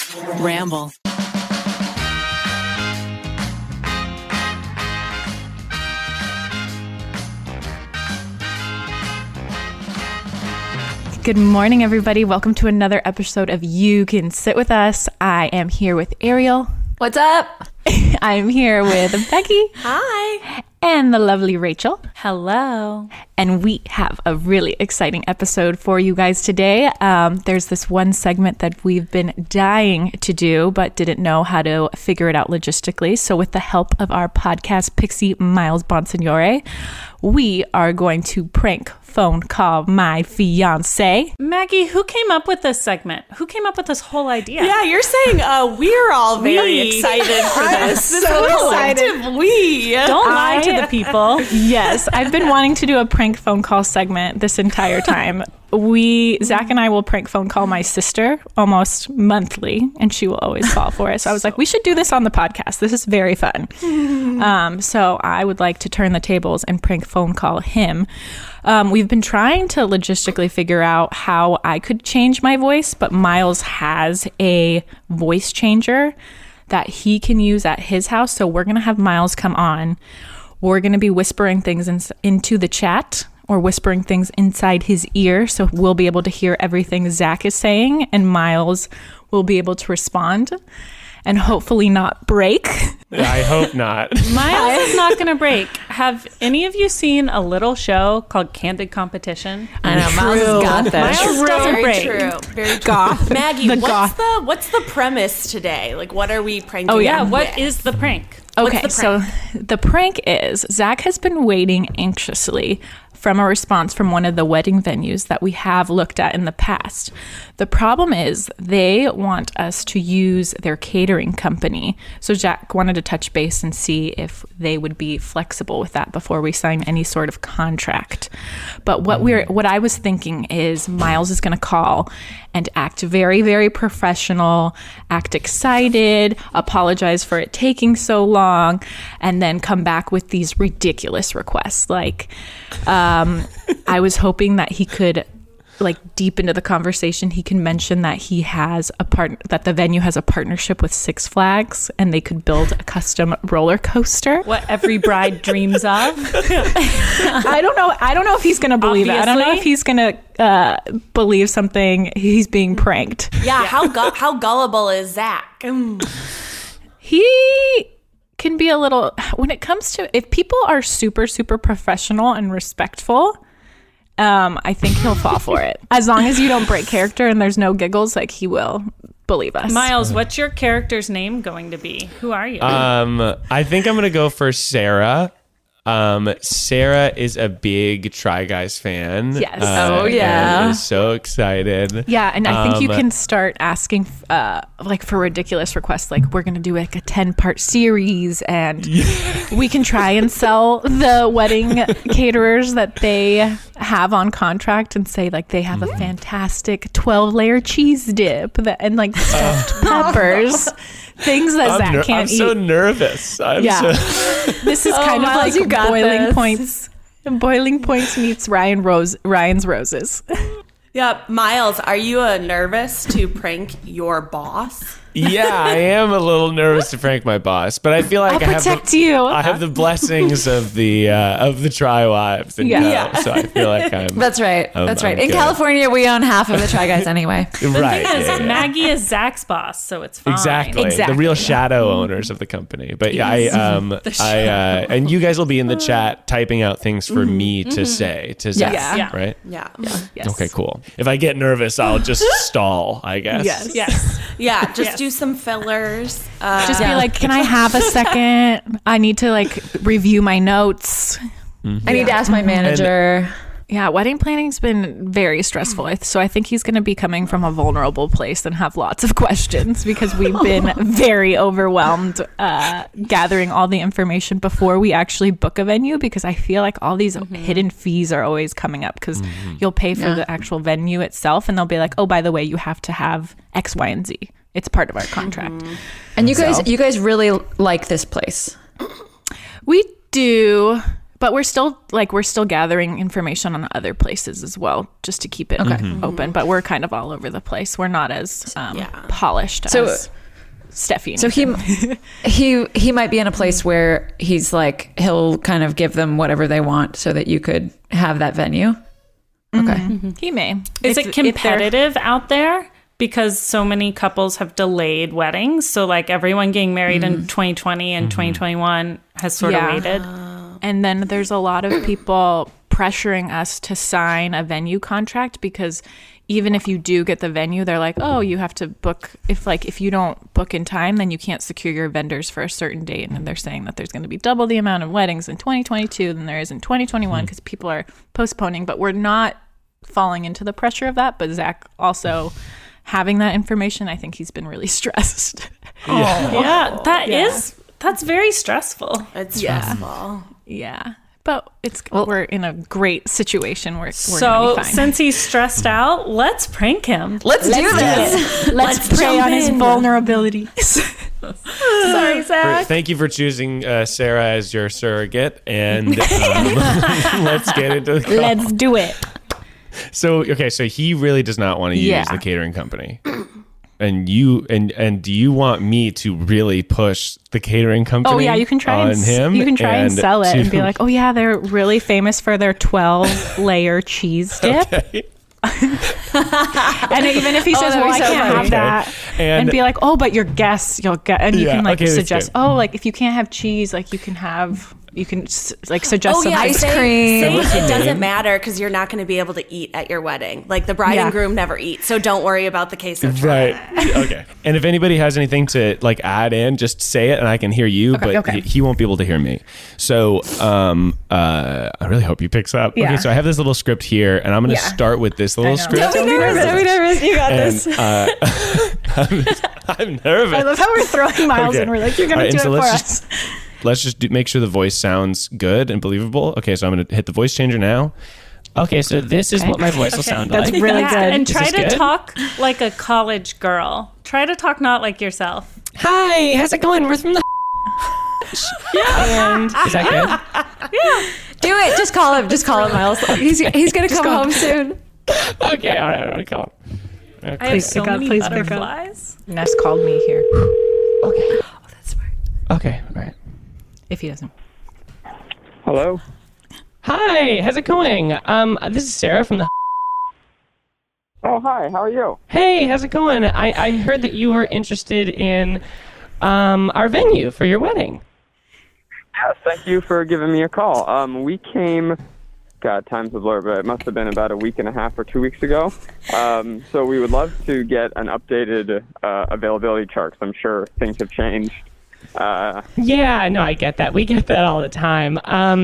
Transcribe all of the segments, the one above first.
Ramble. Good morning, everybody. Welcome to another episode of You Can Sit With Us. I am here with Ariel. What's up? I'm here with Becky. Hi. And the lovely Rachel. Hello. And we have a really exciting episode for you guys today. There's this one segment that we've been dying to do, but didn't know how to figure it out logistically. So with the help of our podcast pixie, Miles Bonsignore, we are going to prank phone call my fiance. Maggie, who came up with this segment? Who came up with this whole idea? Yeah, you're saying we're all very excited for this. This so is a collective we. Don't lie to the people. Yes, I've been wanting to do a prank phone call segment this entire time. Zach and I will prank phone call my sister almost monthly, and she will always fall for it. So I was like, we should do this on the podcast. This is very fun. So I would like to turn the tables and prank phone call him. We've been trying to logistically figure out how I could change my voice, but Miles has a voice changer that he can use at his house. So we're going to have Miles come on. We're going to be whispering things into the chat, or whispering things inside his ear, so we'll be able to hear everything Zach is saying, and Miles will be able to respond and hopefully not break. I hope not. Miles is not going to break. Have any of you seen a little show called Candid Competition? I know, Miles has got this. Miles doesn't Very break. true. Very true. Goth. Maggie, The what's the premise today? Like, what are we pranking? Oh, yeah. him What with? is the prank? Okay, What's the so the prank is Zach has been waiting anxiously from a response from one of the wedding venues that we have looked at in the past. The problem is they want us to use their catering company. So Zach wanted to touch base and see if they would be flexible with that before we sign any sort of contract. But what I was thinking is Miles is going to call and act very, very professional, act excited, apologize for it taking so long, and then come back with these ridiculous requests. Like, I was hoping that he could, like, deep into the conversation, he can mention that he has that the venue has a partnership with Six Flags, and they could build a custom roller coaster. What every bride dreams of. I don't know if he's going to believe it. I don't know if he's going to believe something. He's being pranked. Yeah, how gullible is Zach? He can be a little, when it comes to, if people are super, super professional and respectful, I think he'll fall for it. As long as you don't break character and there's no giggles, like, he will believe us. Miles, what's your character's name going to be? Who are you? I think I'm gonna go for Sarah. Sarah is a big Try Guys fan. Yes. Oh, yeah. And is so excited. Yeah, and I think you can start asking like for ridiculous requests, like we're gonna do like a 10-part series, and we can try and sell the wedding caterers that they have on contract and say like they have a fantastic 12-layer cheese dip and like stuffed peppers. Things that Zach can't I'm eat. so nervous. This is kind of Miles, you like got Boiling this. Points. Boiling Points meets Ryan's Roses. Yeah, Miles, are you nervous to prank your boss? Yeah, I am a little nervous to prank my boss, but I feel like I'll protect you. I have the blessings of the Try Wives, and so I feel like I'm. That's right. That's right. I'm In good. California, we own half of the Try Guys anyway. Right. Because yeah. Maggie is Zach's boss, so it's fine. Exactly. Exactly. The real shadow owners of the company. But yeah, and you guys will be in the chat typing out things for me to say to Zach, Yeah. right? Yeah. Yes. Okay, cool. If I get nervous, I'll just stall, I guess. Yes. Yes. Yeah, just Yes. do some fillers. Just be like, can I have a second? I need to like review my notes. I need to ask my manager. Yeah, wedding planning's been very stressful. So I think he's going to be coming from a vulnerable place and have lots of questions because we've been very overwhelmed gathering all the information before we actually book a venue, because I feel like all these hidden fees are always coming up because you'll pay for the actual venue itself and they'll be like, oh, by the way, you have to have X, Y, and Z. It's part of our contract. And you guys really like this place. We do, But we're still gathering information on other places as well, just to keep it open. But we're kind of all over the place. We're not as polished as Steffi. So he might be in a place where he's like, he'll kind of give them whatever they want so that you could have that venue. Okay. He may. Is it competitive out there? Because so many couples have delayed weddings. So like everyone getting married in 2020 and 2021 has sort of waited. And then there's a lot of people pressuring us to sign a venue contract, because even if you do get the venue, they're like, oh, you have to book. If you don't book in time, then you can't secure your vendors for a certain date. And they're saying that there's going to be double the amount of weddings in 2022 than there is in 2021 because people are postponing. But we're not falling into the pressure of that. But Zach also having that information, I think he's been really stressed. That's very stressful. It's stressful. Yeah. But we're in a great situation where we're gonna be fine. Since he's stressed out, let's prank him. Let's do this. Let's prey on his vulnerabilities. Sorry, Zach. Thank you for choosing Sarah as your surrogate, and let's get into the call. Let's do it. So he really does not want to use the catering company. And do you want me to really push the catering company? Oh yeah, you can try him. You can try and sell it and be like, oh yeah, they're really famous for their 12-layer cheese dip. Okay. And even if he says, well, I can't have that, and be like, oh, but your guests, you'll get, and you can suggest, oh, like if you can't have cheese, like you can suggest some ice cream. Say it doesn't matter because you're not going to be able to eat at your wedding. Like the bride and groom never eat, so don't worry about the queso. Right. Okay. And if anybody has anything to like add in, just say it, and I can hear you, but he won't be able to hear me. So I really hope he picks up. Yeah. Okay. So I have this little script here, and I'm going to start with this little script. Don't be nervous. You got this. I'm nervous. I love how we're throwing Miles in. We're like, you're going to do it for us. Let's just make sure the voice sounds good and believable. Okay, so I'm going to hit the voice changer now. Okay, so this is what my voice will sound like. That's really good. And try to talk like a college girl. Try to talk not like yourself. Hi, how's it going? We're from the And is that good? Yeah. Do it. Just call him, Miles. He's going to come home soon. Okay, all right, I'm going to call him. Okay. I have so many butterflies. Ness called me here. Okay. Oh, that's smart. Okay, all right. If he doesn't. Hello? Hi, how's it going? This is Sarah from the... Oh, hi, how are you? Hey, how's it going? I heard that you were interested in our venue for your wedding. Yes, thank you for giving me a call. We came... God, time's a blur, but it must have been about a week and a half or 2 weeks ago. So we would love to get an updated availability chart, 'cause I'm sure things have changed. Yeah, no, I get that. We get that all the time.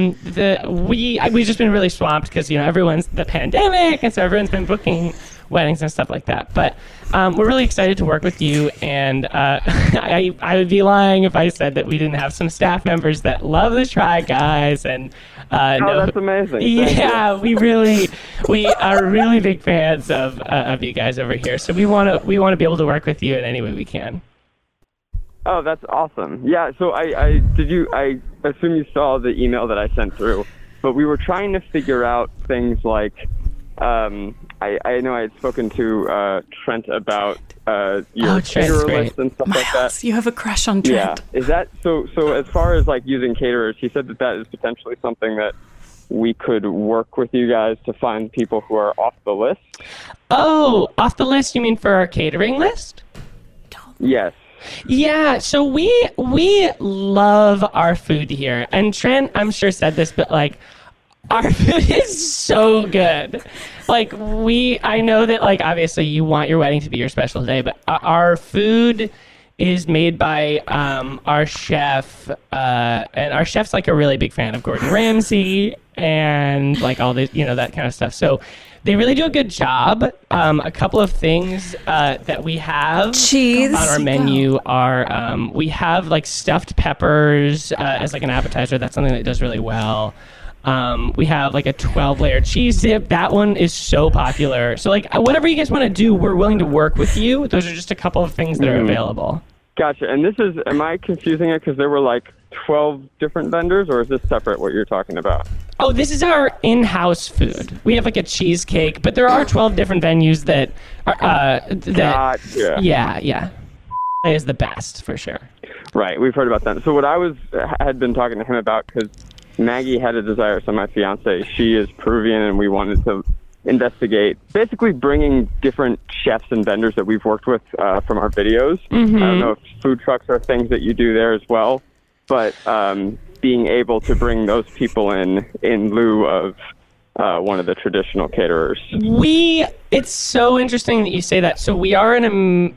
We've just been really swamped because everyone's the pandemic, and so everyone's been booking weddings and stuff like that. But we're really excited to work with you, and I would be lying if I said that we didn't have some staff members that love the Try Guys and. That's amazing. Yeah, we are really big fans of you guys over here. So we want to be able to work with you in any way we can. Oh, that's awesome. Yeah, so I assume you saw the email that I sent through, but we were trying to figure out things like, I know I had spoken to Trent about your caterer list and stuff like that. You have a crush on Trent. Yeah, is that, so as far as like using caterers, he said that is potentially something that we could work with you guys to find people who are off the list? Oh, off the list? You mean for our catering list? Yes. Yeah, so we love our food here. And Trent, I'm sure, said this, but like, our food is so good. Like, I know that, like, obviously you want your wedding to be your special day, but our food is made by our chef, and our chef's like a really big fan of Gordon Ramsay and like all this, that kind of stuff. So they really do a good job. A couple of things that we have cheese on our menu are we have like stuffed peppers as like an appetizer. That's something that does really well. We have like a 12-layer cheese dip. That one is so popular. So like whatever you guys want to do, we're willing to work with you. Those are just a couple of things that are available. Gotcha. And am I confusing it? Because there were like 12 different vendors, or is this separate what you're talking about? Oh, this is our in-house food. We have like a cheesecake, but there are 12 different venues that are, Gotcha. Yeah. Is the best for sure. Right, we've heard about that. So what had been talking to him about, because Maggie had a desire, so my fiance, she is Peruvian, and we wanted to investigate basically bringing different chefs and vendors that we've worked with from our videos. Mm-hmm. I don't know if food trucks are things that you do there as well, but being able to bring those people in lieu of one of the traditional caterers. It's so interesting that you say that. So we are in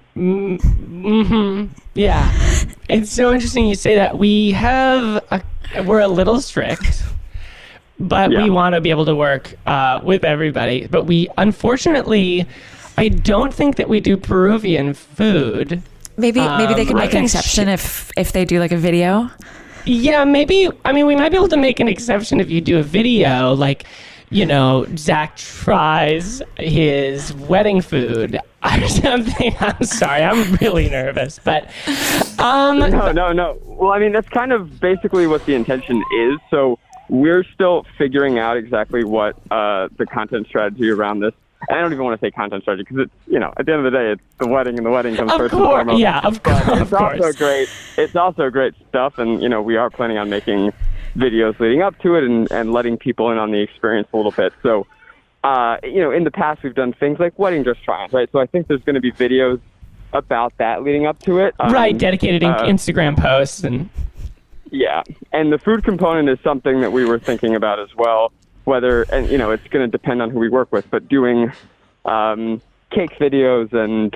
yeah. It's so interesting you say that. We're a little strict, but we want to be able to work with everybody. But unfortunately, I don't think that we do Peruvian food. Maybe they could make an exception if they do like a video. Yeah, maybe. I mean, we might be able to make an exception if you do a video, like, Zach tries his wedding food or something. I'm sorry, I'm really nervous, but No. Well, I mean, that's kind of basically what the intention is. So we're still figuring out exactly what the content strategy around this. And I don't even want to say content strategy because it's, at the end of the day, it's the wedding, and the wedding comes first and foremost. Yeah, of course. It's also great. It's also great stuff, and we are planning on making videos leading up to it and letting people in on the experience a little bit. So, in the past we've done things like wedding dress try-ons, right? So I think there's going to be videos about that leading up to it. Right, dedicated Instagram posts and. Yeah, and the food component is something that we were thinking about as well. Whether, and it's going to depend on who we work with, but doing cake videos and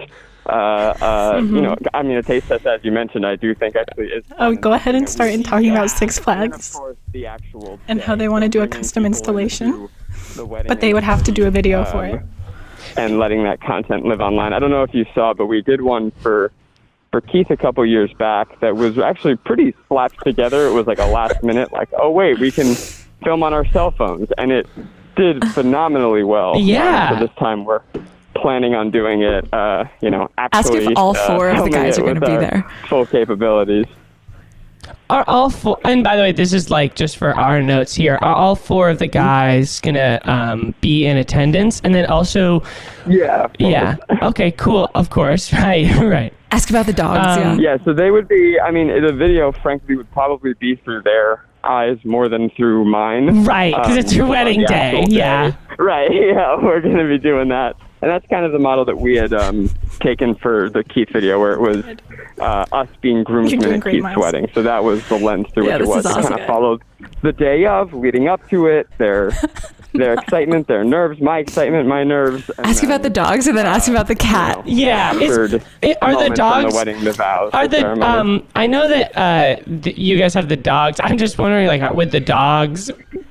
a taste test, as you mentioned, I do think actually is. Oh, go ahead and start talking about Six Flags and, of course, the actual and how they want to do a custom installation, but they would have to do a video for it. And letting that content live online. I don't know if you saw, but we did one for Keith a couple years back that was actually pretty slapped together. It was like a last minute, like, oh wait, we can film on our cell phones, and it did phenomenally well. Yeah. So this time we're planning on doing it, actually. Ask if all four of the guys are going to be there. Full capabilities. Are all four, and by the way, this is like just for our notes here, are all four of the guys going to be in attendance? And then also... Yeah. Yeah. Okay, cool. Of course. Right. Ask about the dogs, Yeah, so they would be, the video, frankly, would probably be through their eyes more than through mine. Right, because it's your wedding day. Yeah. Right, yeah, we're going to be doing that. And that's kind of the model that we had taken for the Keith video, where it was us being groomsmen at Keith's wedding. So that was the lens through which it was. It kind of followed the day of, leading up to it, their excitement, their nerves, my excitement, my nerves. Ask about the dogs, and then ask about the cat. Yeah. Are the dogs? The wedding, the vows, are the I know that you guys have the dogs. I'm just wondering, like, would the dogs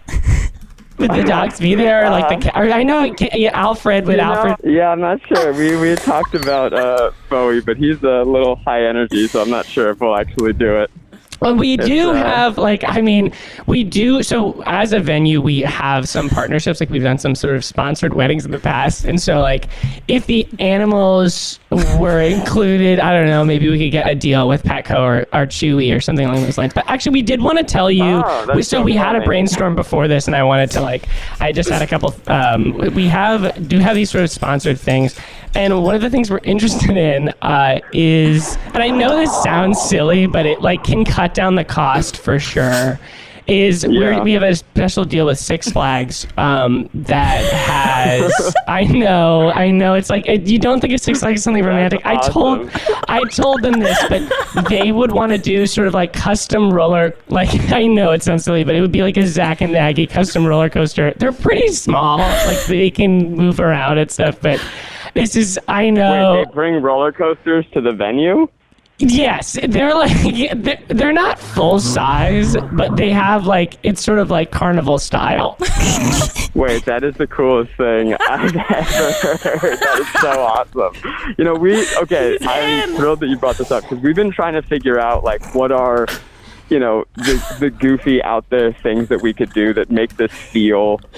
be there? Like the cat? I know Alfred would. Alfred. Yeah, I'm not sure. We had talked about Bowie, but he's a little high energy, so I'm not sure if we'll actually do it. Well, we do have, we do, so as a venue, we have some partnerships, like we've done some sort of sponsored weddings in the past, and so, if the animals were included, I don't know, maybe we could get a deal with Petco or Chewy or something along those lines. But actually, we did want to tell you, we had a brainstorm before this, and I wanted to, I just had a couple, we do have these sort of sponsored things. And one of the things we're interested in is, and I know this sounds silly, but it can cut down the cost for sure, is we have a special deal with Six Flags that has, I know, it's you don't think of Six Flags as something romantic. Awesome. I told them this, but they would want to do sort of custom roller, I know it sounds silly, but it would be like a Zach and Maggie custom roller coaster. They're pretty small, they can move around and stuff, but... This is, I know. Wait, they bring roller coasters to the venue? Yes, they're they're not full size, but they have it's sort of carnival style. Wait, that is the coolest thing I've ever heard. That is so awesome. I'm thrilled that you brought this up, because we've been trying to figure out what are, the goofy out there things that we could do that make this feel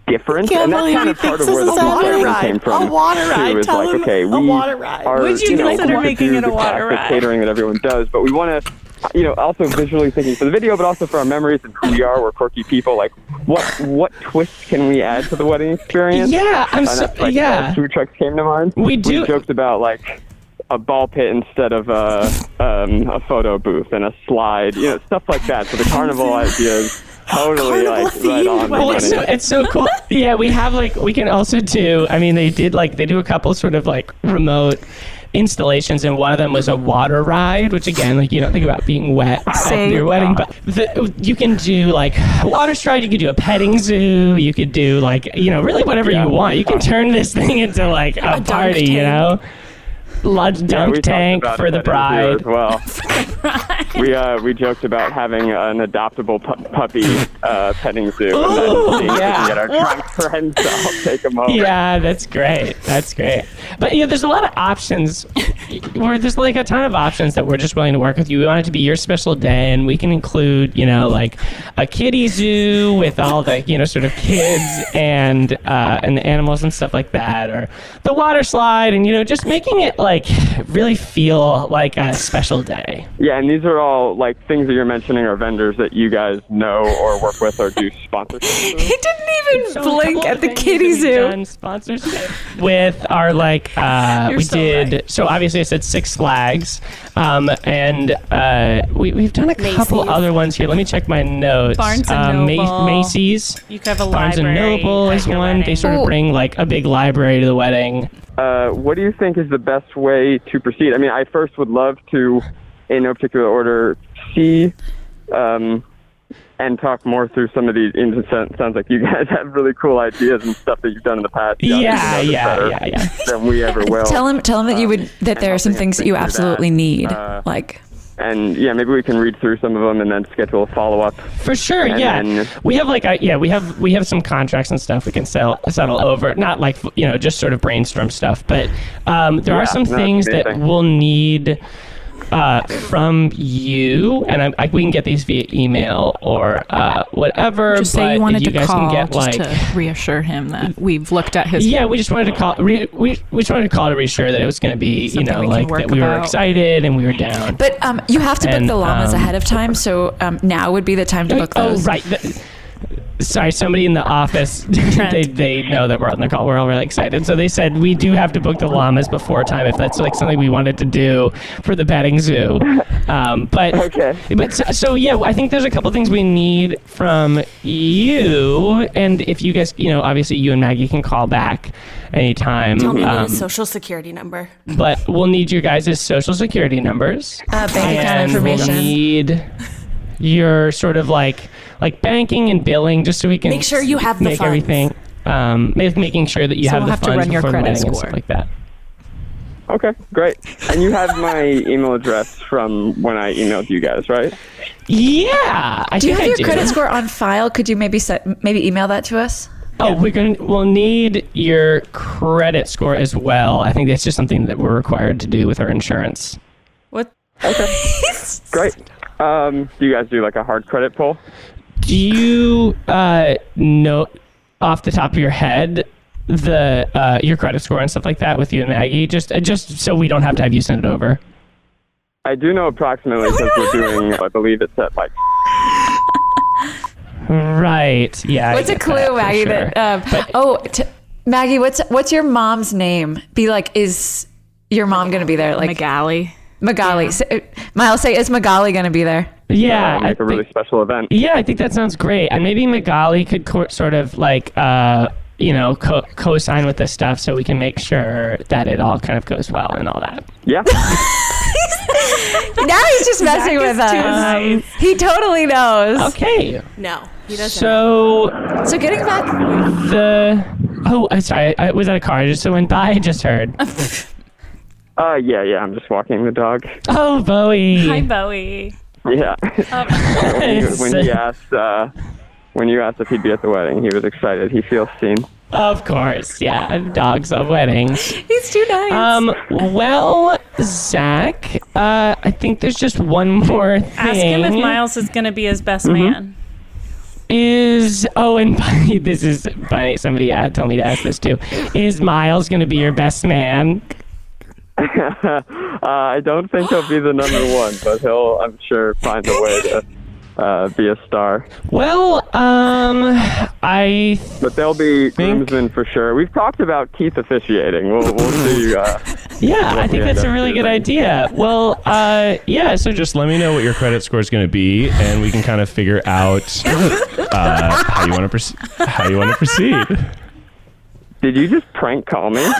different, and that's kind of part of where the conversation came from. A water ride. Too, is Tell like, him okay, a we water ride. are, Would you consider making it a water the ride? catering that everyone does, but we want to, also visually thinking for the video, but also for our memories and who we are. We're quirky people. Like, what twists can we add to the wedding experience? Yeah, Food trucks came to mind. We joked about like a ball pit instead of a photo booth and a slide, stuff like that. So the carnival ideas totally like right on. Well, it's so cool. Yeah, we can also do. I mean, they do a couple sort of like remote installations, and one of them was a water ride, which again, like, you don't think about being wet at your wedding, but you can do like a water stride, you could do a petting zoo, you could do like, really whatever you want. You can turn this thing into like a party, dunk tank for the bride. As well. We joked about having an adoptable puppy petting zoo. Ooh, and then get our drunk friends to all take them over. Yeah, that's great. But there's a lot of options. There's like a ton of options that we're just willing to work with you. We want it to be your special day, and we can include, like a kiddie zoo with all the, sort of kids and the animals and stuff like that, or the water slide, and just making it like really feel like a special day. Yeah, and these are all like things that you're mentioning are vendors that you guys know or work with or do sponsorships. He didn't even blink at the kiddie zoo. Sponsorship with our so obviously I said Six Flags, and we've done a couple other ones here. Let me check my notes. Barnes and Noble. Macy's. You could have a Barnes library. and Noble is one. Wedding. They sort of bring like a big library to the wedding. What do you think is the best way to proceed? I mean, I first would love to, in no particular order, see and talk more through some of these. It sounds like you guys have really cool ideas and stuff that you've done in the past. Yeah. Than we ever will. Tell him that there are some things that you absolutely need, And maybe we can read through some of them and then schedule a follow-up. For sure, Then, we have we have some contracts and stuff we can settle over. Not like just sort of brainstorm stuff, but there are some things that we'll need from you, and we can get these via email or whatever. Just say you wanted to guys call can get, just to reassure him that we've looked at his. Yeah, we just wanted to call. We just wanted to call to reassure that it was going to be that we were excited and we were down. But you have to book the llamas ahead of time, so now would be the time to book those. Oh, right. Sorry, somebody in the office, they know that we're on the call. We're all really excited. So they said we do have to book the llamas before time if that's like something we wanted to do for the petting zoo. I think there's a couple things we need from you. And if you guys, obviously you and Maggie can call back anytime. Tell me the social security number. But we'll need your guys' social security numbers. Bank account information. We'll need your sort of like banking and billing, just so we can make sure you have the make funds. Everything. Making sure that you have the funds run your before credit wedding and score. stuff like that. Okay, great. And you have my email address from when I emailed you guys, right? Yeah, do you have your credit score on file? Could you maybe email that to us? Oh, we'll need your credit score as well. I think that's just something that we're required to do with our insurance. What? Okay, great. Do you guys do like a hard credit pull? Do you know off the top of your head your credit score and stuff like that with you and Maggie? Just so we don't have to have you send it over. I do know approximately because we're doing. I believe it's at like. Right. Yeah. What's a clue, Maggie? Sure. Maggie, what's your mom's name? Be like, is your mom going to be there? Like Magali. Yeah. Miles, say, is Magali going to be there? Yeah. Make a really special event. Yeah, I think that sounds great. And maybe Magali could sort of like, co-sign with this stuff so we can make sure that it all kind of goes well and all that. Yeah. Now he's just messing with us. Nice. He totally knows. Okay. No, he doesn't. So getting back. Sorry. I was at a car. I just went by. I just heard. Yeah. I'm just walking the dog. Oh, Bowie. Hi, Bowie. Yeah. When you asked if he'd be at the wedding, he was excited. He feels seen. Of course, yeah. Dogs of weddings. He's too nice. Well, Zach, I think there's just one more thing. Ask him if Miles is going to be his best man. and funny, this is funny. Somebody told me to ask this too. Is Miles going to be your best man? I don't think he'll be the number one, but he'll, I'm sure, find a way to be a star. Well, But there'll be groomsmen for sure. We've talked about Keith officiating. We'll see. Yeah, I think that's a really good idea. Well, yeah. So just let me know what your credit score is going to be, and we can kind of figure out how you want to proceed. Did you just prank call me?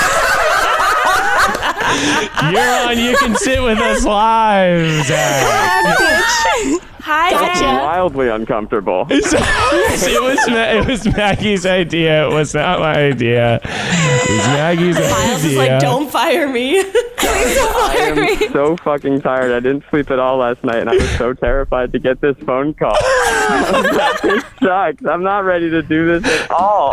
You're on. You can sit with us live, Zach. Hi, That's Zach. wildly uncomfortable. It was Maggie's idea. It was not my idea. It was Maggie's Miles idea. is like, don't fire me. Please don't fire me. I'm so fucking tired. I didn't sleep at all last night, and I was so terrified to get this phone call. This sucks. I'm not ready to do this at all.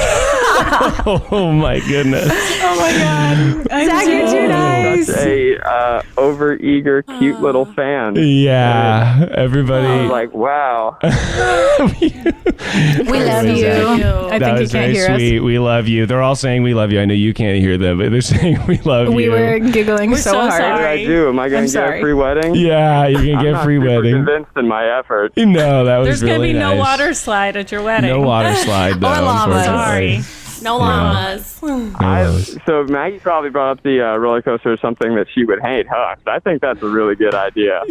Oh my goodness. Oh my God. Zach, you're too nice. Such a over-eager, cute little fan. Yeah, everybody. I was like, wow. We love you. I That think you was can't very hear sweet. We love you. They're all saying we love you. I know you can't hear them, but they're saying we love us. you. We were giggling so hard. What did I do? Am I going to get sorry. a free wedding? Yeah, you can I'm get not free super wedding. convinced in my effort. No, that was There's going to really be no nice. water slide at your wedding. No water slide though. llamas. unfortunately. No llamas. So Maggie probably brought up the roller coaster as something that she would hate, huh? I think that's a really good idea.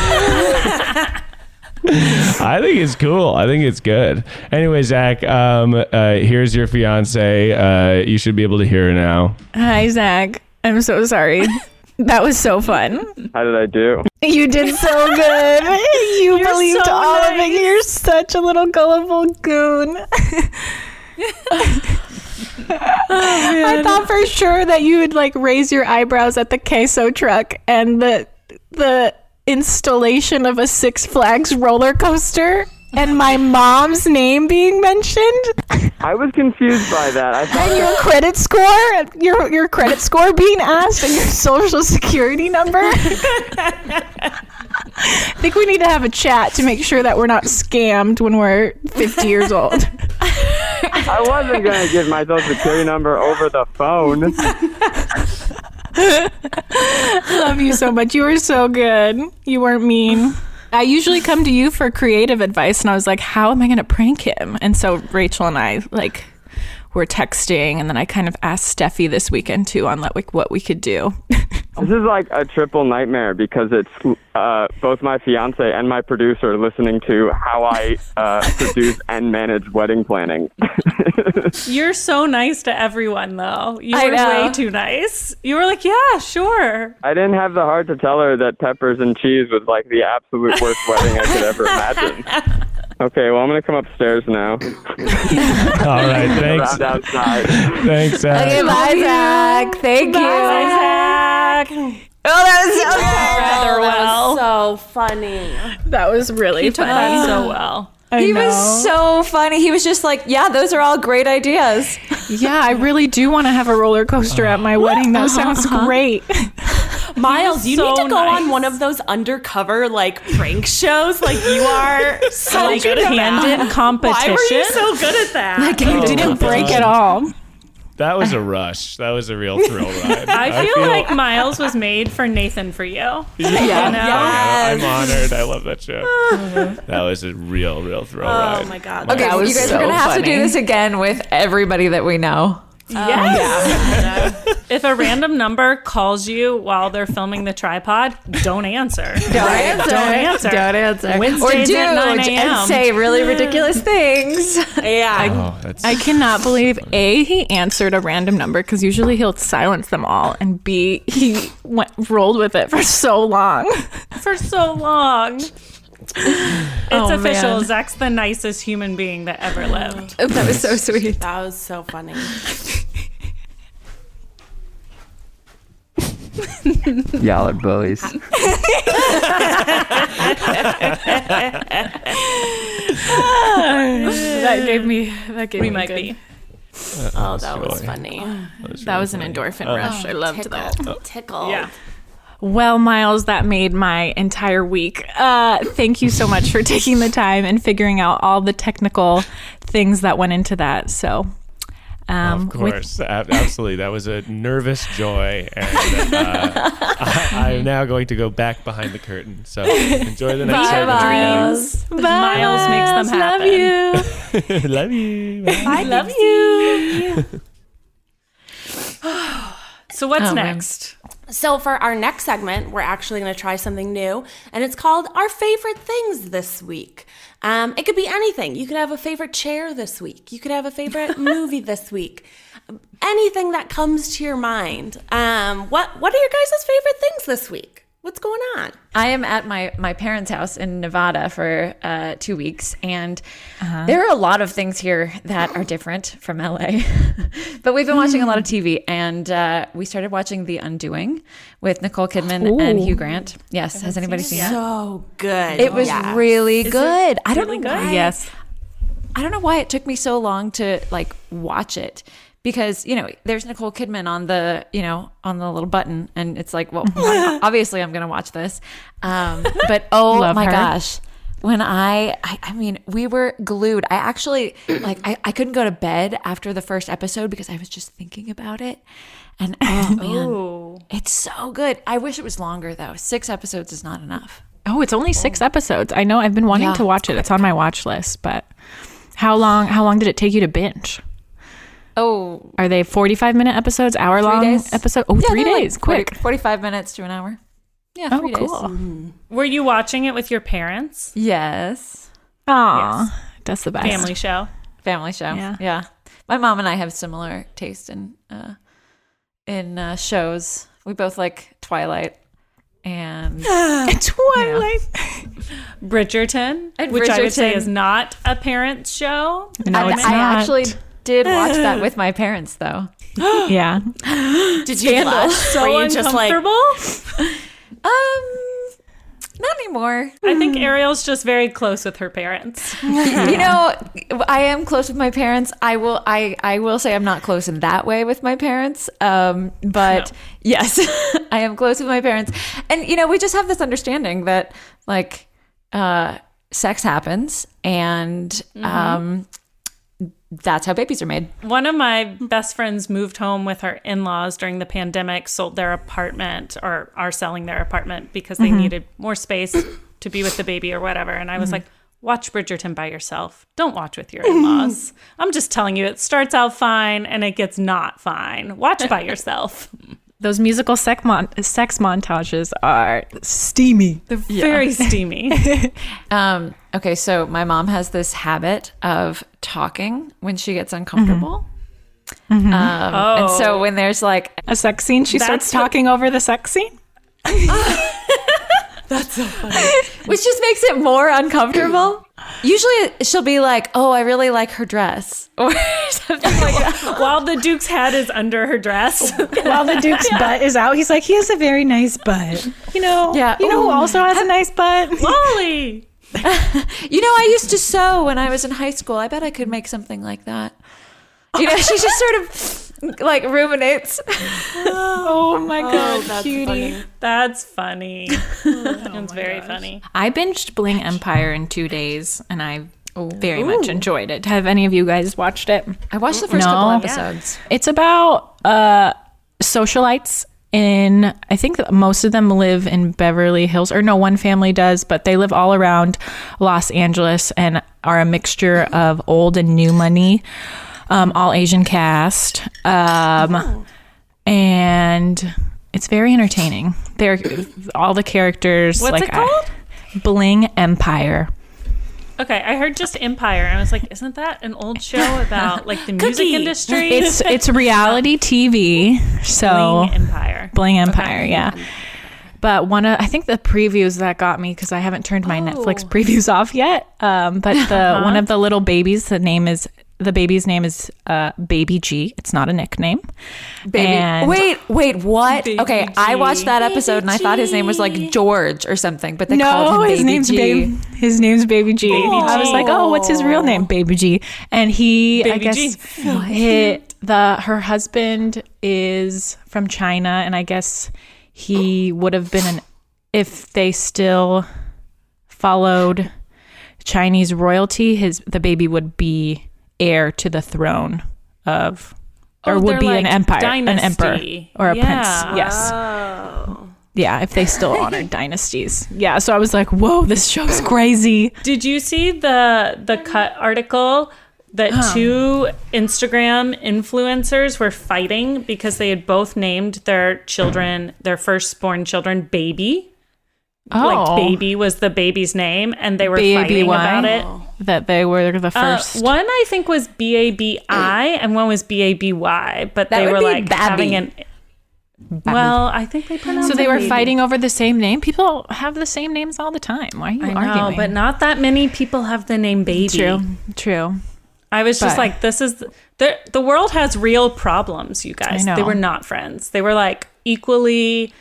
I think it's cool. I think it's good. Anyway, Zach, here's your fiance. You should be able to hear her now. Hi, Zach. I'm so sorry. That was so fun. How did I do? You did so good. You believed so all of it. nice. You're such a little gullible goon. I thought for sure that you would like raise your eyebrows at the queso truck and the installation of a Six Flags roller coaster and my mom's name being mentioned I was confused by that. I thought and your credit score, your credit score being asked and your social security number. I think we need to have a chat to make sure that we're not scammed when we're 50 years old. I wasn't going to give my social security number over the phone. I love you so much. You were so good. You weren't mean. I usually come to you for creative advice, and I was like, how am I going to prank him? And so Rachel and I like were texting, and then I kind of asked Steffi this weekend too on like what we could do. This is like a triple nightmare because it's both my fiance and my producer listening to how I produce and manage wedding planning. You're so nice to everyone, though. You I were know. way too nice. You were like, yeah, sure. I didn't have the heart to tell her that peppers and cheese was like the absolute worst wedding I could ever imagine. Okay, well, I'm going to come upstairs now. All right, thanks. Around outside. Thanks, Zach. Okay, bye, Zach. Thank you. Zach. Oh, that was so good. Rather well. So funny. That was really Took funny. that so well. He was so funny. He was just like, yeah, those are all great ideas. Yeah, I really do want to have a roller coaster at my wedding. That sounds great. Miles, you so need to go nice. on one of those undercover like prank shows. Like you are so Like good at candid that. competition. Why were you so good at that? You didn't break at all. That was a rush. That was a real thrill ride. I feel like Miles was made for Nathan for you. Yeah. You know? I'm honored. I love that show. That was a real throw ride. Oh my god. Okay, That was you guys so are going to have to funny. do this again with everybody that we know. Yes. If a random number calls you while they're filming the tripod, don't answer. Don't answer. Don't answer. Wednesdays or do at 9 a.m. and say really ridiculous things. Yeah. Oh, that's I cannot believe A, he answered a random number because usually he'll silence them all, and B, he rolled with it for so long. For so long. It's official. man. Zach's the nicest human being that ever lived. That was so sweet. That was so funny. Y'all are bullies. That gave me We might be. Oh, that was funny. That was an endorphin rush. I loved that. Tickled. Yeah. Well, Miles, that made my entire week. Thank you so much for taking the time and figuring out all the technical things that went into that. So, of course, absolutely. That was a nervous joy. And I'm now going to go back behind the curtain. So enjoy the next segment. Miles. Miles makes them happen. Love Love you. you. Bye. I love you. So what's next? So for our next segment, we're actually going to try something new, and it's called Our Favorite Things This Week. It could be anything. You could have a favorite chair this week. You could have a favorite movie this week. Anything that comes to your mind. What are your guys' favorite things this week? What's going on? I am at my parents' house in Nevada for 2 weeks, and there are a lot of things here that are different from LA. But we've been watching a lot of TV, and we started watching The Undoing with Nicole Kidman and Hugh Grant. Yes, has anybody seen it? So good. It was really good. I don't really know good? why. Yes. I don't know why it took me so long to like watch it. Because, there's Nicole Kidman on the little button, and it's like, well, obviously I'm going to watch this. But oh my gosh, when I mean, we were glued. I actually, I couldn't go to bed after the first episode because I was just thinking about it. And oh man, it's so good. I wish it was longer though. 6 episodes is not enough. Oh, it's only 6 episodes. I know I've been wanting to watch it. It's on my watch list, but how long did it take you to binge? Oh, are they 45-minute episodes, hour-long episode? Oh, 3 days, like quick. 45 minutes to an hour. Yeah, 3 days. Cool. Were you watching it with your parents? Yes. Aw, Yes. That's the best. Family show. Family show. Yeah. Yeah. My mom and I have similar taste in shows. We both like Twilight and Twilight. Bridgerton, And which I would say Bridgerton. is not a parents show. No, it's I not. actually did watch that with my parents though. Yeah. Did you blush? So Were you just like, uncomfortable. Not anymore. I think Ariel's just very close with her parents. I am close with my parents. I will say I'm not close in that way with my parents. But yes, I am close with my parents. And we just have this understanding that like sex happens and that's how babies are made. One of my best friends moved home with her in-laws during the pandemic, sold their apartment or are selling their apartment because they needed more space to be with the baby or whatever. And I was like, watch Bridgerton by yourself. Don't watch with your in-laws. I'm just telling you, it starts out fine and it gets not fine. Watch by yourself. Those musical sex montages are steamy. They're very steamy. Okay, so my mom has this habit of talking when she gets uncomfortable. And so when there's like A sex scene, she starts talking over the sex scene. That's so funny. Which just makes it more uncomfortable. Usually she'll be like, oh, I really like her dress. Or something like that. While the Duke's head is under her dress. While the Duke's butt is out, he's like, he has a very nice butt. Yeah. Who also has a nice butt? Wally! I used to sew when I was in high school. I bet I could make something like that. She just sort of like ruminates. Oh my God, that's cutie. funny. That's funny. It's very funny. I binged Bling Empire in 2 days, and I very much enjoyed it. Have any of you guys watched it? I watched the first couple episodes. It's about socialites I think that most of them live in Beverly Hills, or no, one family does, but they live all around Los Angeles and are a mixture of old and new money, all Asian cast. And it's very entertaining. They're all the characters. What's it called? Bling Empire. Okay, I heard just Empire, and I was like, isn't that an old show about like the music industry? It's reality TV. So Bling Empire. Okay. Yeah. But I think the previews that got me, because I haven't turned my Netflix previews off yet. But one of the little babies, the baby's name is Baby G. It's not a nickname. Wait, what? Baby okay, G. I watched that episode and I thought his name was like George or something, but they called him Baby G. His name's Baby G. Baby I was like, oh, what's his real name? Baby G. And her husband is from China, and I guess he would have been if they still followed Chinese royalty, the baby would be heir to the throne of, or would be an empire, an emperor or a prince. Yes. Oh. Yeah, if they still honored dynasties. Yeah, so I was like, whoa, this show's crazy. Did you see the Cut article that two Instagram influencers were fighting because they had both named their children, their firstborn children, Baby? Like Baby was the baby's name, and they were fighting about it. That they were the first. One I think was Babi, and one was Baby, but That they would were be like Babby. having an. Well, I think they pronounced So they it were Baby. fighting over the same name. People have the same names all the time. Why are you I know, arguing? but not that many people have the name Baby. True. I was just But- like, this is the world has real problems, you guys. I know. They were not friends. They were like equally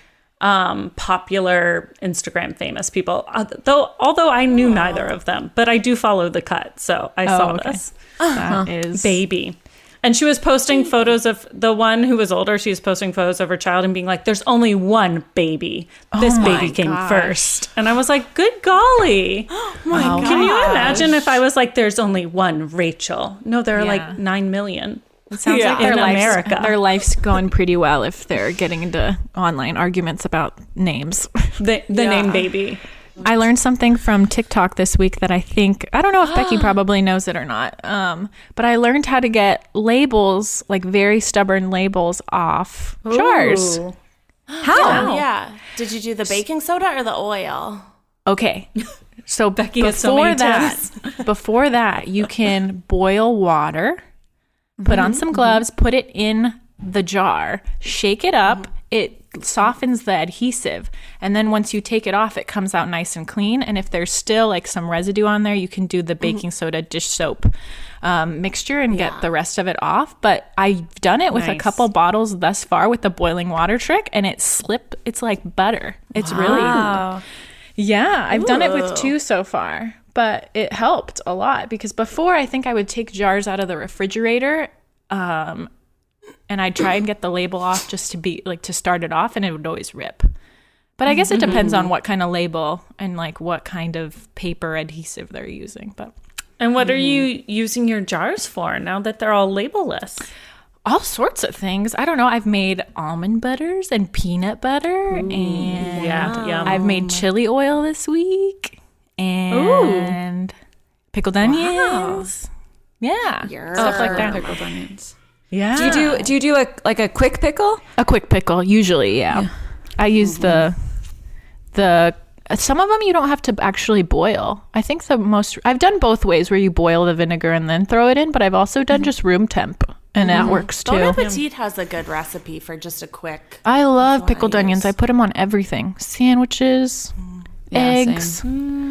popular Instagram famous people. Although I knew neither of them, but I do follow The Cut, so I saw okay. this. That is Baby. And she was posting photos of the one who was older. She was posting photos of her child and being like, there's only one baby. This baby came first. And I was like, good golly. Wow. Can you imagine if I was like, there's only one Rachel? No, there are Yeah. like 9 million. It sounds like in their America. life's going pretty well if they're getting into online arguments about names. The name Baby. I learned something from TikTok this week that I don't know if Becky probably knows it or not. But I learned how to get labels, like very stubborn labels, off jars. Ooh. How? Yeah. Did you do the baking soda or the oil? Okay. So Becky has so many before that, you can boil water, put on some gloves, put it in the jar, shake it up. It softens the adhesive, and then once you take it off, it comes out nice and clean. And if there's still like some residue on there, you can do the baking soda dish soap mixture and get the rest of it off. But I've done it with a couple bottles thus far with the boiling water trick, and it's like butter. It's really I've done it with 2 so far, but it helped a lot because before I think I would take jars out of the refrigerator and I'd try and get the label off just to be like to start it off, and it would always rip. But I guess it depends on what kind of label and like what kind of paper adhesive they're using. But And what are you using your jars for now that they're all labelless? all sorts of things. I don't know. I've made almond butters and peanut butter, and yum. I've made chili oil this week and pickled onions. Yeah, stuff like that. Pickled onions. Yeah. Do you do a quick pickle? A quick pickle, usually, yeah. I use the some of them you don't have to actually boil. I think I've done both ways where you boil the vinegar and then throw it in, but I've also done just room temp, and that works too. Bon Appetit has a good recipe for just a quick. I love what I pickled onions. use. I put them on everything. Sandwiches, eggs,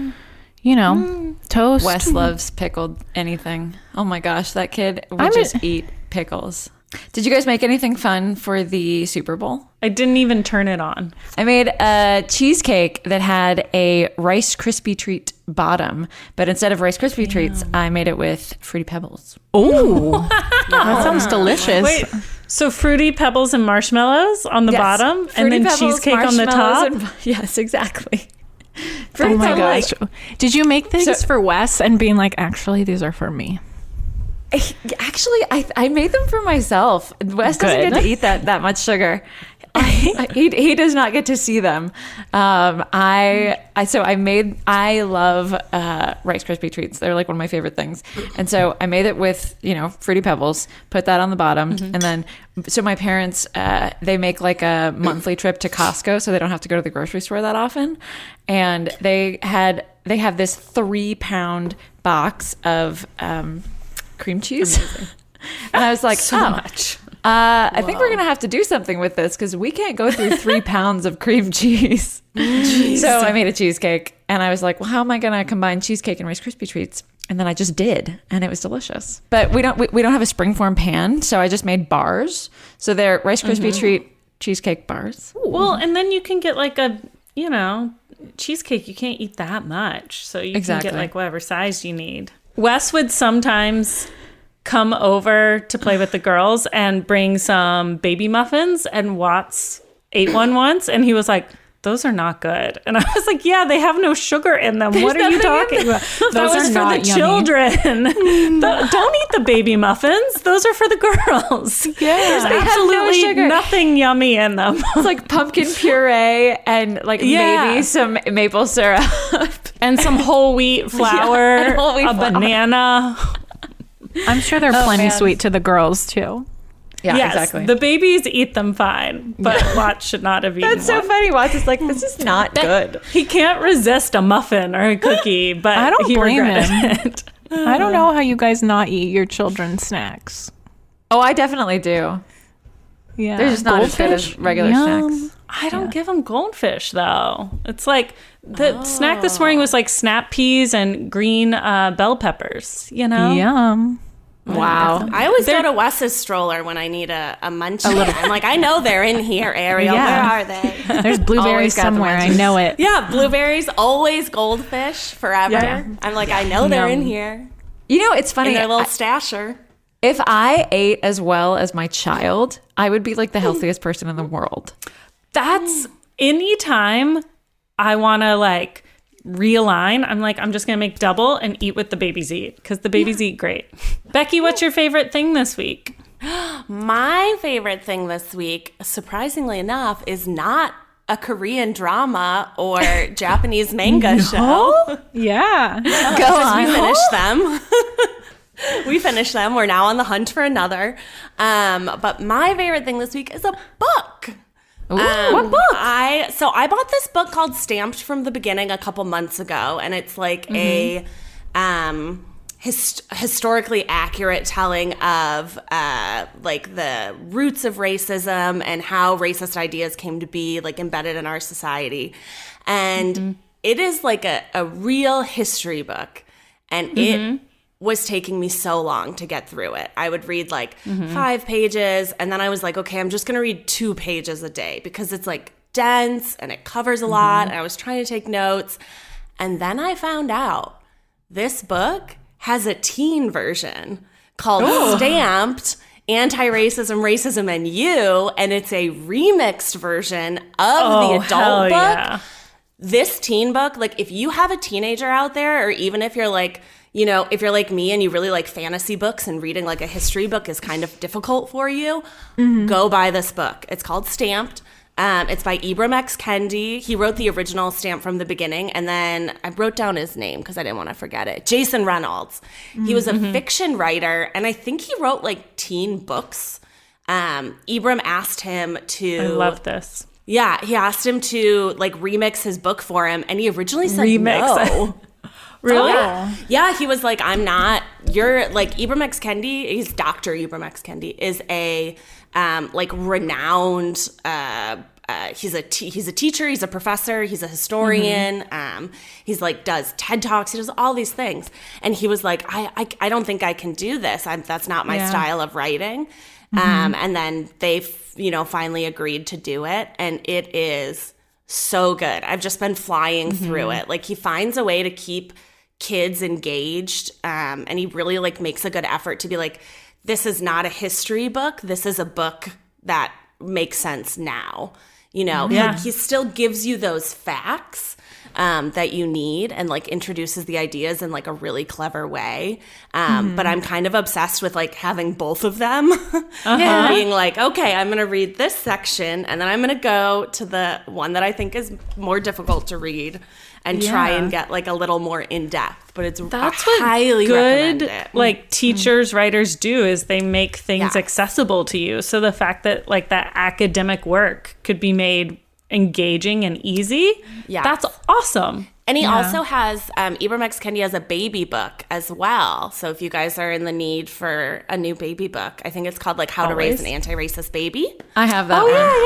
toast. Wes loves pickled anything. Oh my gosh, that kid would I'm just eat pickles. Did you guys make anything fun for the Super Bowl? I didn't even turn it on. I made a cheesecake that had a Rice Krispie treat bottom, but instead of Rice Krispie treats, I made it with Fruity Pebbles. Oh, that sounds delicious. Wait, so Fruity Pebbles and marshmallows on the Yes. bottom, and Fruity then Pebbles, cheesecake on the top? marshmallows, and- yes, exactly. Oh my Pebbles. gosh. Did you make things for Wes and being like, actually, these are for me? Actually, I made them for myself. Wes doesn't Good. get to eat that much sugar. He does not get to see them. I love Rice Krispie treats. They're like one of my favorite things. And so I made it with Fruity Pebbles. Put that on the bottom, and then so my parents they make like a monthly trip to Costco, so they don't have to go to the grocery store that often. And they have this 3-pound box of cream cheese. And I was like, much. I think we're going to have to do something with this because we can't go through 3 pounds of cream cheese. So I made a cheesecake, and I was like, well, how am I going to combine cheesecake and Rice Krispie treats? And then I just did, and it was delicious. But we don't have a springform pan, so I just made bars. So they're Rice Krispie treat cheesecake bars. Well, and then you can get like a, cheesecake. You can't eat that much. So you can get like whatever size you need. Wes would sometimes come over to play with the girls and bring some baby muffins, and Watts ate one once, and he was like, those are not good. And I was like, yeah, they have no sugar in them. What are you talking about? Those are for the children. Don't eat the baby muffins. Those are for the girls. Yeah. There's They have absolutely no sugar. nothing yummy in them. It's like pumpkin puree and like maybe some maple syrup. And some whole wheat flour, and whole wheat a flour. banana. I'm sure they're plenty sweet to the girls too. Yeah, Yes, exactly. the babies eat them fine, but Watts should not have eaten That's so one. funny. Watts is like, this is not good. He can't resist a muffin or a cookie, but I don't he blame regretted it. I don't know how you guys not eat your children's snacks. Oh, I definitely do. Yeah, They're just not as good as regular Yum. snacks. I don't give them goldfish though. It's like the snack this morning was like snap peas and green bell peppers. You know, Yum. Wow. I always go to Wes's stroller when I need a munchie. I'm like, I know they're in here, Ariel. Yeah. Where are they? There's blueberries Always got the somewhere. I munchies. know it. Yeah, blueberries, always goldfish, forever. Yeah. I'm like, I know they're in Yum. here. You know, it's funny. In their little stasher. If I ate as well as my child, I would be like the healthiest person in the world. that's anytime I want to like realign. I'm like, I'm just gonna make double and eat what the babies eat because the babies eat great. Becky, what's your favorite thing this week? My favorite thing this week, surprisingly enough, is not a Korean drama or Japanese manga show. Yeah. We finished them. We finished them. We're now on the hunt for another. But my favorite thing this week is a book. What book? I bought this book called Stamped from the Beginning a couple months ago, and it's like a historically accurate telling of like the roots of racism and how racist ideas came to be like embedded in our society. And it is like a real history book, and it was taking me so long to get through it. I would read like 5 pages, and then I was like, okay, I'm just gonna read 2 pages a day because it's like dense and it covers a lot, and I was trying to take notes. And then I found out this book has a teen version called Stamped, Anti-Racism, Racism, and You, and it's a remixed version of the adult book. Yeah. This teen book, like if you have a teenager out there, or even if you're like, you know, if you're like me and you really like fantasy books and reading like a history book is kind of difficult for you, go buy this book. It's called Stamped. It's by Ibram X. Kendi. He wrote the original Stamp from the Beginning, and then I wrote down his name because I didn't want to forget it. Jason Reynolds. He was a fiction writer, and I think he wrote like teen books. Ibram asked him to... I love this. Yeah, he asked him to like remix his book for him, and he originally said Remix. no. Really? Yeah, he was like, I'm not. You're like Ibram X. Kendi. He's Dr. Ibram X. Kendi is a like renowned. He's a teacher. He's a professor. He's a historian. He's like does TED Talks. He does all these things. And he was like, I don't think I can do this. That's not my style of writing. And then they finally agreed to do it, and it is so good. I've just been flying through it. Like he finds a way to keep kids engaged, and he really like makes a good effort to be like, this is not a history book. This is a book that makes sense now. You know, he still gives you those facts that you need and like introduces the ideas in like a really clever way. But I'm kind of obsessed with like having both of them and being like, okay, I'm going to read this section and then I'm going to go to the one that I think is more difficult to read and try and get like a little more in depth. But That's I what highly recommend good it. like teachers, writers do is they make things accessible to you. So the fact that like that academic work could be made engaging and easy, that's awesome. And he also has, Ibram X. Kendi has a baby book as well. So if you guys are in the need for a new baby book, I think it's called like How to Raise an Anti-Racist Baby. I have that.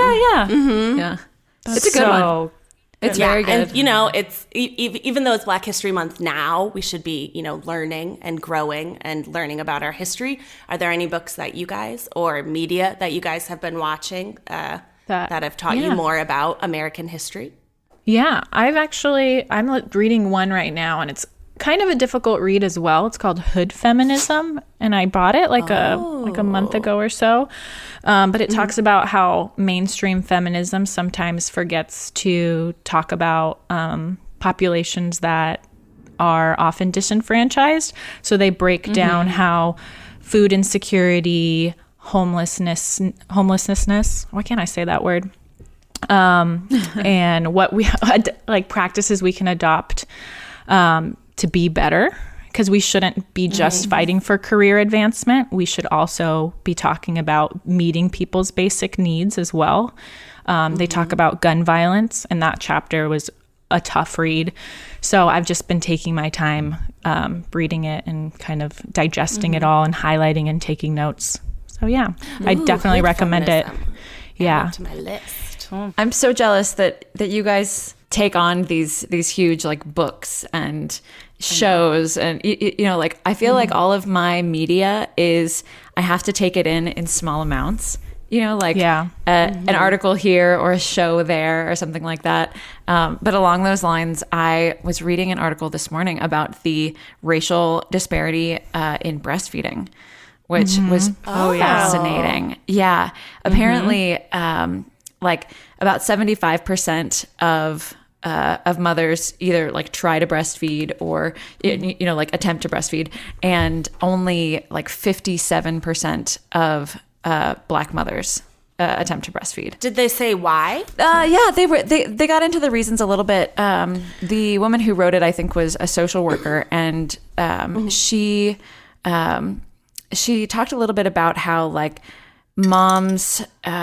Yeah. It's a good one. It's very good. And, you know, it's even though it's Black History Month now, we should be, you know, learning and growing and learning about our history. Are there any books that you guys or media that you guys have been watching that have taught you more about American history? Yeah, I'm reading one right now, and it's kind of a difficult read as well. It's called Hood Feminism, and I bought it like a month ago or so. But it talks about how mainstream feminism sometimes forgets to talk about populations that are often disenfranchised. So they break down how food insecurity, homelessness. Why can't I say that word? And what we like practices we can adopt to be better, because we shouldn't be just fighting for career advancement. We should also be talking about meeting people's basic needs as well. They talk about gun violence, and that chapter was a tough read. So I've just been taking my time reading it and kind of digesting it all and highlighting and taking notes. So yeah, I definitely recommend it. Yeah. To my list. I'm so jealous that you guys take on these huge like books and shows, and you know, like I feel like all of my media is I have to take it in small amounts. You know, like an article here or a show there or something like that. But along those lines, I was reading an article this morning about the racial disparity in breastfeeding, which was fascinating. Yeah. Apparently, like about 75% of mothers either like try to breastfeed or, you know, like attempt to breastfeed, and only like 57% of Black mothers attempt to breastfeed. Did they say why? Yeah, they got into the reasons a little bit. The woman who wrote it, I think, was a social worker, and she talked a little bit about how like moms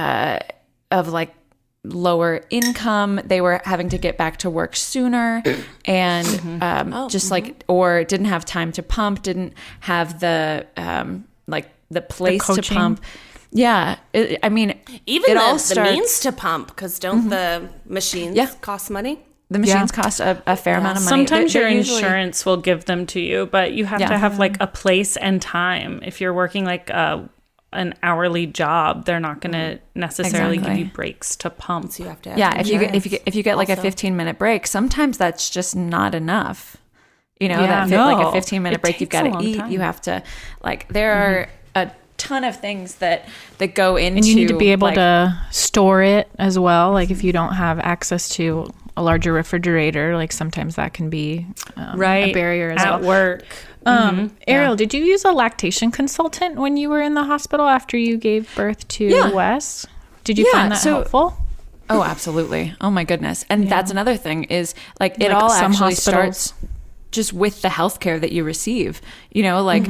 of like lower income, they were having to get back to work sooner, and like, or didn't have time to pump, didn't have the like the place to pump. Yeah, I mean, even the means to pump, because don't the machines cost money? The machines cost a fair amount of money. Sometimes your insurance will give them to you, but you have to have like a place and time. If you're working like an hourly job, they're not going to necessarily give you breaks to pump. So you have to have if you get like a 15-minute break, sometimes that's just not enough. You know, like a 15-minute break, you've got to eat. You have to like there are a ton of things that go into, and you need to be able to store it as well. Like if you don't have access to a larger refrigerator, like sometimes that can be a barrier as well. At work. Ariel, did you use a lactation consultant when you were in the hospital after you gave birth to Wes? Did you find that helpful? Oh, absolutely. Oh my goodness. And that's another thing is like it all actually starts just with the healthcare that you receive. You know, like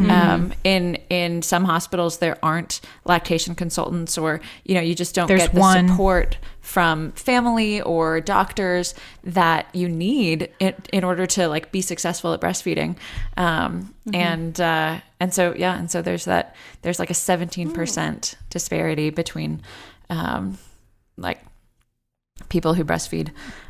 in some hospitals there aren't lactation consultants, or you know, you just don't get the support from family or doctors that you need in order to like be successful at breastfeeding. And so there's like a 17% disparity between like people who breastfeed.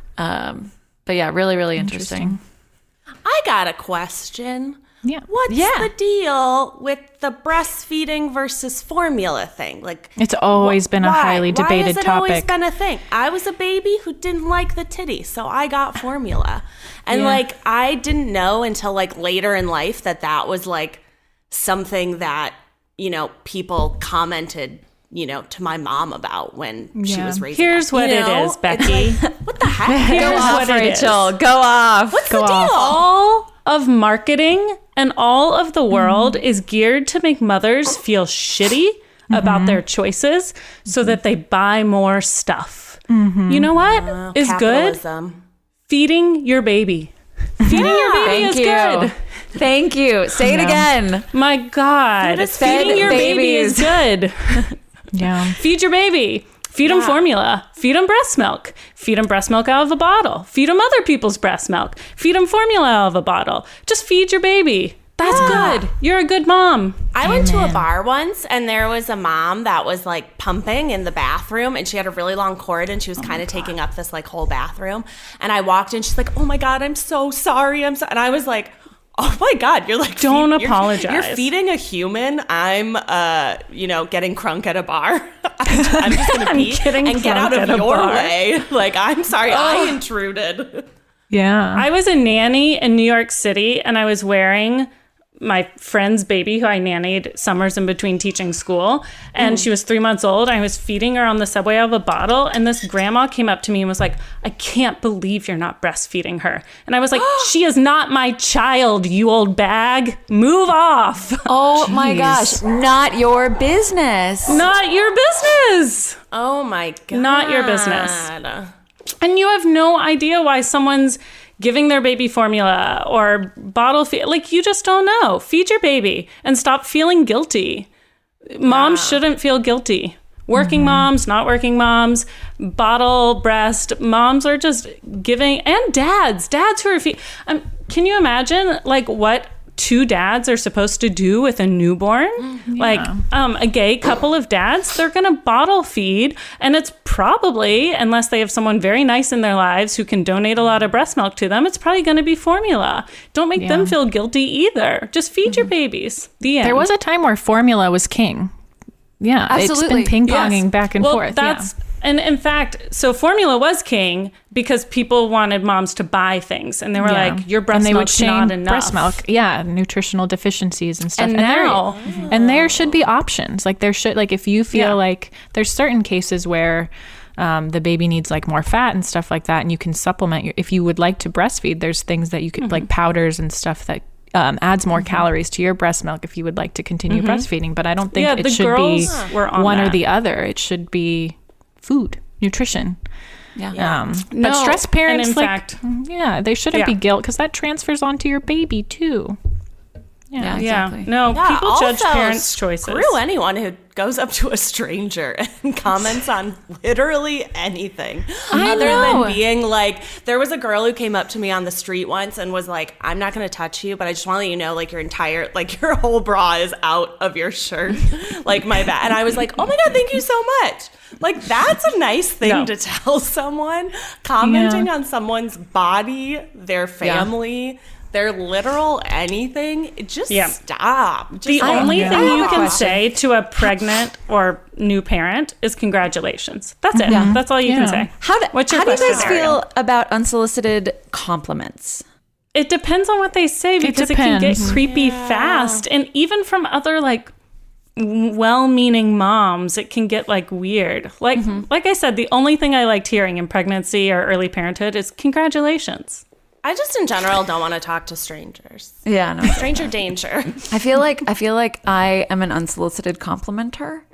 But yeah, really, really interesting. I got a question. Yeah. What's the deal with the breastfeeding versus formula thing? Like, it's always been a highly debated topic. Why has it always been a thing? I was a baby who didn't like the titty, so I got formula. And like, I didn't know until like later in life that was like something that, you know, people commented, you know, to my mom about when she was raising Here's us. what it is, Becky. Like, what the heck? Go off, Rachel. Go off. What's the deal? All of marketing and all of the world is geared to make mothers feel shitty about their choices so that they buy more stuff. You know what is capitalism. Good? Feeding your baby. Feeding your baby is good. Thank you. Say it again. My God. Feeding your baby is good. Yeah. Feed your baby. Feed them formula. Feed them breast milk. Feed them breast milk out of a bottle. Feed them other people's breast milk. Feed them formula out of a bottle. Just feed your baby. That's good. You're a good mom. I went to a bar once, and there was a mom that was like pumping in the bathroom, and she had a really long cord, and she was kind of taking up this like whole bathroom. And I walked in, she's like, "Oh my God, I'm so sorry. I'm so," and I was like, "Oh my God, you're like, don't apologize. You're feeding a human. I'm, you know, getting crunk at a bar. I'm just gonna pee and get out of your way. Like, I'm sorry, I intruded." Yeah. I was a nanny in New York City, and I was wearing my friend's baby who I nannied summers in between teaching school. And she was 3 months old. I was feeding her on the subway out of a bottle. And this grandma came up to me and was like, I can't believe you're not breastfeeding her. And I was like, she is not my child, you old bag. Move off. Oh my gosh. Not your business. Not your business. Oh my God. Not your business. And you have no idea why someone's giving their baby formula or bottle feed. Like, you just don't know. Feed your baby and stop feeling guilty. Moms shouldn't feel guilty. Working moms, not working moms, bottle, breast, moms are just giving, and dads who are can you imagine like what 2 dads are supposed to do with a newborn? Like a gay couple of dads, they're gonna bottle feed, and it's probably, unless they have someone very nice in their lives who can donate a lot of breast milk to them, it's probably gonna be formula. Don't make them feel guilty either. Just feed your babies. The end. There was a time where formula was king. Yeah, absolutely. It's been ping-ponging back and forth. And in fact, so formula was king because people wanted moms to buy things, and they were like, "Your breast milk's not enough." Breast milk, nutritional deficiencies and stuff. And now, there should be options. Like there should, like if you feel like there's certain cases where the baby needs like more fat and stuff like that, and you can supplement. If you would like to breastfeed, there's things that you could like powders and stuff that adds more calories to your breast milk if you would like to continue breastfeeding. But I don't think it should be one or the other. It should be food, nutrition. But stressed parents, and in fact, they shouldn't be guilt because that transfers onto your baby too. Yeah, exactly. No, people judge parents' choices. Screw anyone who goes up to a stranger and comments on literally anything other than being like, there was a girl who came up to me on the street once and was like, I'm not going to touch you, but I just want to let you know, like your whole bra is out of your shirt, like my back. And I was like, oh my God, thank you so much. Like, that's a nice thing to tell someone. Commenting on someone's body, their family, their literal anything. Just stop. The only thing you can say to a pregnant or new parent is congratulations. That's it. That's all you can say. How do you guys feel about unsolicited compliments? It depends on what they say, because it can get creepy fast. And even from other like well-meaning moms, it can get like weird. Like I said, the only thing I liked hearing in pregnancy or early parenthood is congratulations. I just in general don't want to talk to strangers. Yeah, no. Stranger danger. I feel like I am an unsolicited complimenter.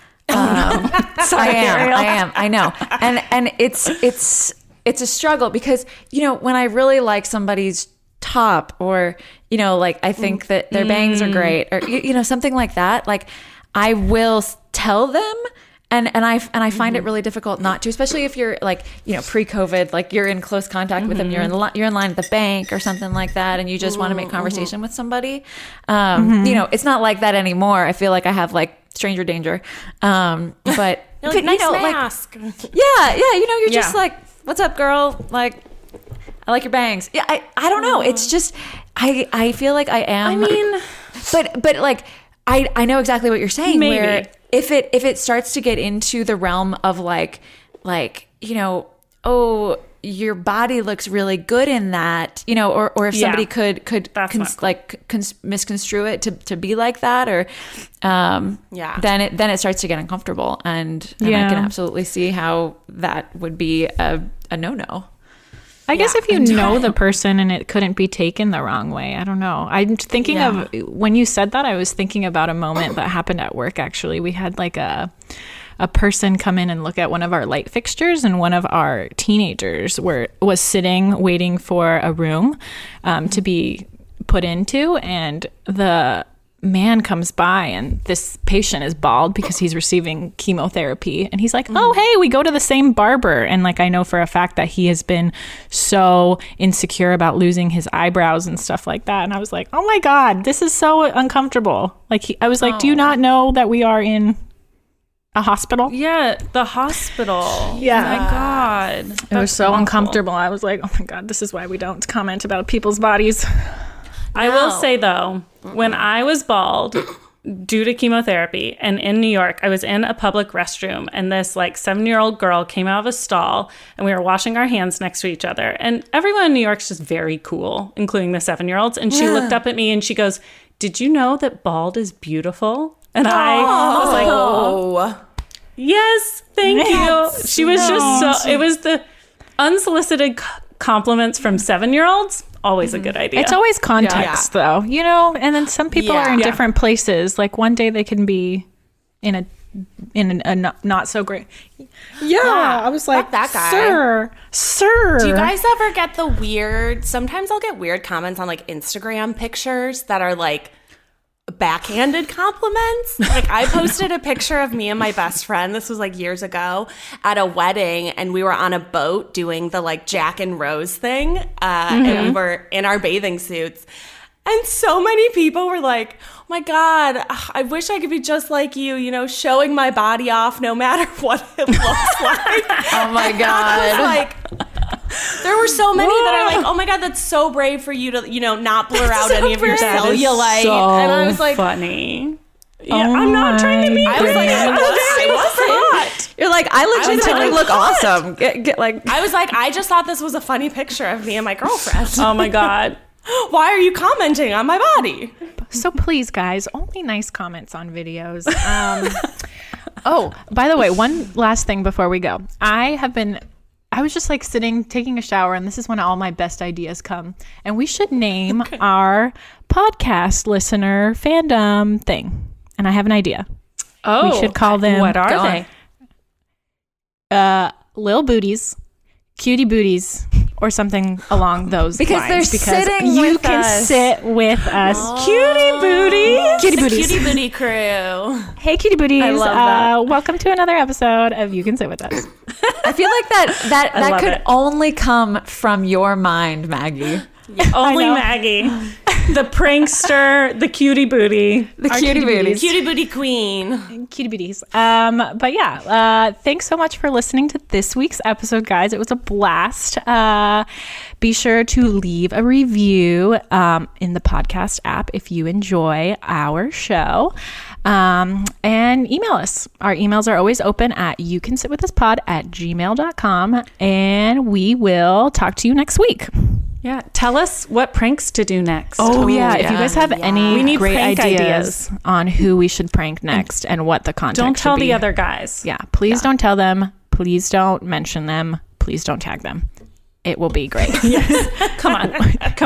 I am. I know. And it's a struggle because, you know, when I really like somebody's top, or, you know, like I think that their bangs are great, or, you know, something like that, like I will tell them. And I find it really difficult not to, especially if you're like, you know, pre-COVID, like you're in close contact with them, you're in line at the bank or something like that, and you just want to make conversation with somebody. You know, it's not like that anymore. I feel like I have like stranger danger. But like, nice, you know, mask. Like, yeah, you know, you're just like, what's up, girl? Like, I like your bangs. Yeah, I don't know. It's just I feel like I am. I mean, but like I know exactly what you're saying. Maybe. Where if it starts to get into the realm of like, you know, oh, your body looks really good in that, you know, or if somebody could misconstrue it to be like that, or then it starts to get uncomfortable, and I can absolutely see how that would be a no-no. I guess if you know the person and it couldn't be taken the wrong way, I don't know. I'm thinking of, when you said that, I was thinking about a moment that happened at work, actually. We had like a person come in and look at one of our light fixtures, and one of our teenagers was sitting waiting for a room to be put into, and the man comes by, and this patient is bald because he's receiving chemotherapy, and he's like, oh, hey, we go to the same barber. And like, I know for a fact that he has been so insecure about losing his eyebrows and stuff like that. And I was like, oh my God, this is so uncomfortable. Like, I was like, do you not know that we are in a hospital? Yeah, the hospital. Yeah. Oh my God. It was so uncomfortable. I was like, oh my God, this is why we don't comment about people's bodies. I will say, though, when I was bald, due to chemotherapy. And in New York, I was in a public restroom, and this like 7-year-old girl came out of a stall, and we were washing our hands next to each other. And everyone in New York's just very cool, including the 7-year-olds. And she looked up at me and she goes, "Did you know that bald is beautiful?" And I was like, "Oh, yes, thank you." She was just so, it was the unsolicited compliments from 7-year-olds. Always a good idea. It's always context, though, you know. And then some people are in different places. Like one day they can be in a not so great. I was like, that guy. Sir. Do you guys ever get the weird? Sometimes I'll get weird comments on like Instagram pictures that are like backhanded compliments. Like I posted a picture of me and my best friend, this was like years ago, at a wedding, and we were on a boat doing the like Jack and Rose thing, and we were in our bathing suits, and so many people were like, "Oh my God, I wish I could be just like you, you know, showing my body off no matter what it looks like." Oh my God. I was like, there were so many that are like, "Oh my God, that's so brave for you to, you know, not blur out any of your cellulite." So and I was like, funny. Yeah, I'm not trying to be. I was like, I wasn't. You're like, I legitimately look awesome. Get like, I was like, I just thought this was a funny picture of me and my girlfriend. Oh my God. Why are you commenting on my body? So please, guys, only nice comments on videos. Oh, by the way, one last thing before we go. I was just like sitting, taking a shower, and this is when all my best ideas come. And we should name our podcast listener fandom thing. And I have an idea. Oh, we should call them. What are they? Lil Booties, Cutie Booties, or something along those because lines. They're sitting you with can us. sit with us. Oh. Cutie Booties. Cutie The Booties. Cutie Booty crew. Hey, Cutie Booties. I love that. Welcome to another episode of You Can Sit With Us. I feel like that love could it. only come from your mind, Maggie. Only Maggie. The prankster, the cutie booty. The cutie booties. Cutie Booty queen. Cutie Booties. But yeah, thanks so much for listening to this week's episode, guys. It was a blast. Be sure to leave a review in the podcast app if you enjoy our show. And email us. Our emails are always open at youcansitwithuspod@gmail.com. And we will talk to you next week. Yeah. Tell us what pranks to do next. Oh, yeah. If you guys have We any need great prank ideas on who we should prank next and what the context Don't tell should be. the other guys. Yeah. Please don't tell them. Please don't mention them. Please don't tag them. It will be great. Yes. Come on.